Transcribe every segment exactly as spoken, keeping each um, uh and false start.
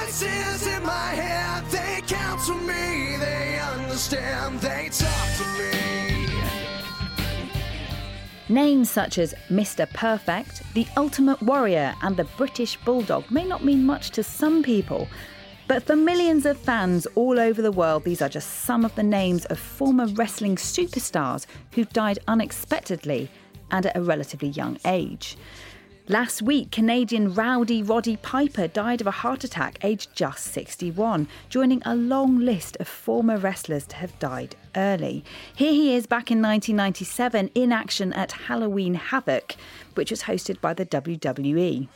Voices in my head, they counsel me, they understand, they talk to me. Names such as Mister Perfect, the Ultimate Warrior and the British Bulldog may not mean much to some people, but for millions of fans all over the world, these are just some of the names of former wrestling superstars who've died unexpectedly and at a relatively young age. Last week, Canadian Rowdy Roddy Piper died of a heart attack aged just sixty-one, joining a long list of former wrestlers to have died early. Here he is back in nineteen ninety-seven in action at Halloween Havoc, which was hosted by the W W E.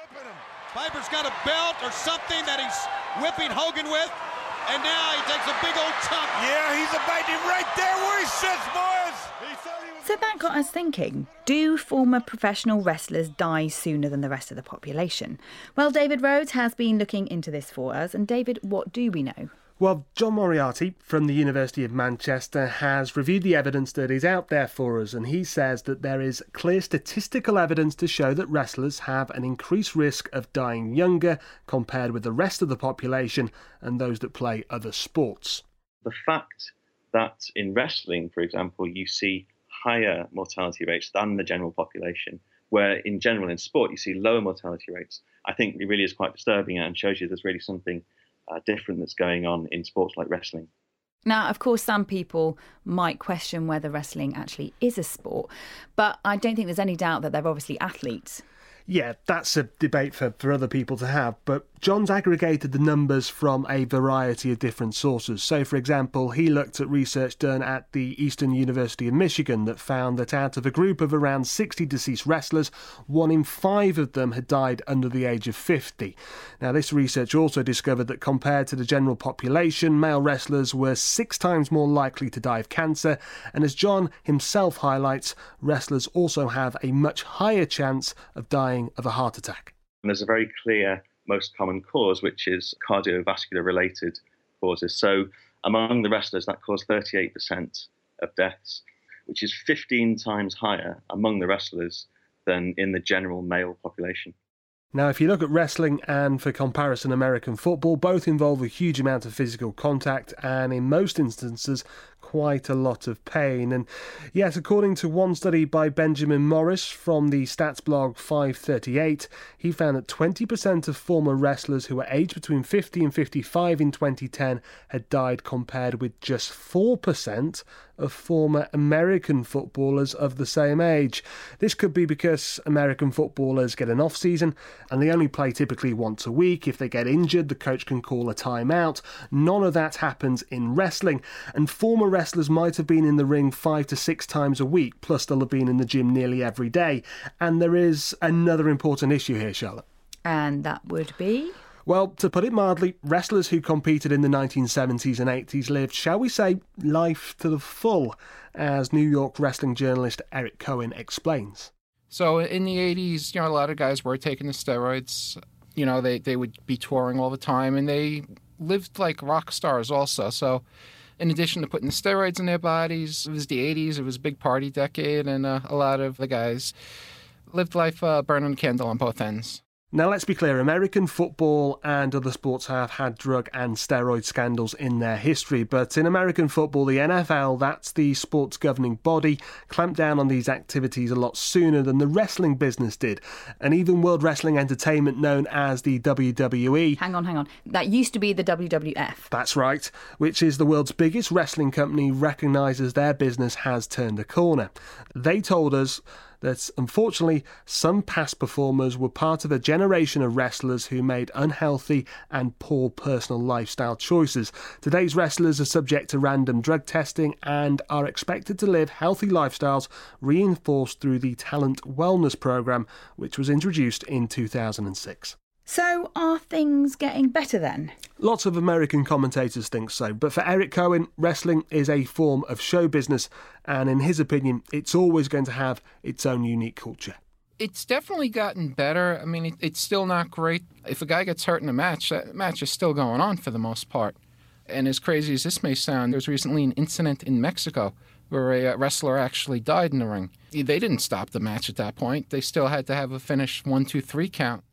Piper's got a belt or something that he's whipping Hogan with, and now he takes a big old chunk. Yeah, he's about him right there where he sits, boys. He thought he was... So that got us thinking, do former professional wrestlers die sooner than the rest of the population? Well, David Rhodes has been looking into this for us. And David, what do we know? Well, John Moriarty from the University of Manchester has reviewed the evidence that is out there for us, and he says that there is clear statistical evidence to show that wrestlers have an increased risk of dying younger compared with the rest of the population and those that play other sports. The fact that in wrestling, for example, you see higher mortality rates than the general population, where in general in sport you see lower mortality rates, I think it really is quite disturbing and shows you there's really something uh, different that's going on in sports like wrestling. Now, of course, some people might question whether wrestling actually is a sport, but I don't think there's any doubt that they're obviously athletes. Yeah, that's a debate for, for other people to have, but John's aggregated the numbers from a variety of different sources. So, for example, he looked at research done at the Eastern University of Michigan that found that out of a group of around sixty deceased wrestlers, one in five of them had died under the age of fifty. Now, this research also discovered that compared to the general population, male wrestlers were six times more likely to die of cancer, and as John himself highlights, wrestlers also have a much higher chance of dying of a heart attack. And there's a very clear most common cause, which is cardiovascular related causes. So among the wrestlers, that caused thirty-eight percent of deaths, which is fifteen times higher among the wrestlers than in the general male population. Now, if you look at wrestling and, for comparison, American football, both involve a huge amount of physical contact and, in most instances, quite a lot of pain. And yes, according to one study by Benjamin Morris from the stats blog five thirty-eight, he found that twenty percent of former wrestlers who were aged between fifty and fifty-five in twenty ten had died, compared with just four percent of former American footballers of the same age. This could be because American footballers get an off-season and they only play typically once a week. If they get injured, the coach can call a timeout. None of that happens in wrestling, and former wrestlers might have been in the ring five to six times a week, plus they'll have been in the gym nearly every day. And there is another important issue here, Charlotte. And that would be? Well, to put it mildly, wrestlers who competed in the nineteen seventies and eighties lived, shall we say, life to the full, as New York wrestling journalist Eric Cohen explains. So in the eighties, you know, a lot of guys were taking the steroids. You know, they, they would be touring all the time, and they lived like rock stars also. So in addition to putting the steroids in their bodies, it was the eighties, it was a big party decade, and uh, a lot of the guys lived life uh, burning a candle on both ends. Now, let's be clear, American football and other sports have had drug and steroid scandals in their history, but in American football, the N F L, that's the sports governing body, clamped down on these activities a lot sooner than the wrestling business did. And even World Wrestling Entertainment, known as the W W E... Hang on, hang on. That used to be the W W F. That's right, which is the world's biggest wrestling company, recognises their business has turned a corner. They told us that, unfortunately, some past performers were part of a generation of wrestlers who made unhealthy and poor personal lifestyle choices. Today's wrestlers are subject to random drug testing and are expected to live healthy lifestyles reinforced through the Talent Wellness Programme, which was introduced in two thousand six. So are things getting better then? Lots of American commentators think so, but for Eric Cohen, wrestling is a form of show business, and in his opinion, it's always going to have its own unique culture. It's definitely gotten better. I mean, it, it's still not great. If a guy gets hurt in a match, that match is still going on for the most part. And as crazy as this may sound, there was recently an incident in Mexico where a wrestler actually died in the ring. They didn't stop the match at that point. They still had to have a finish one, two, three count.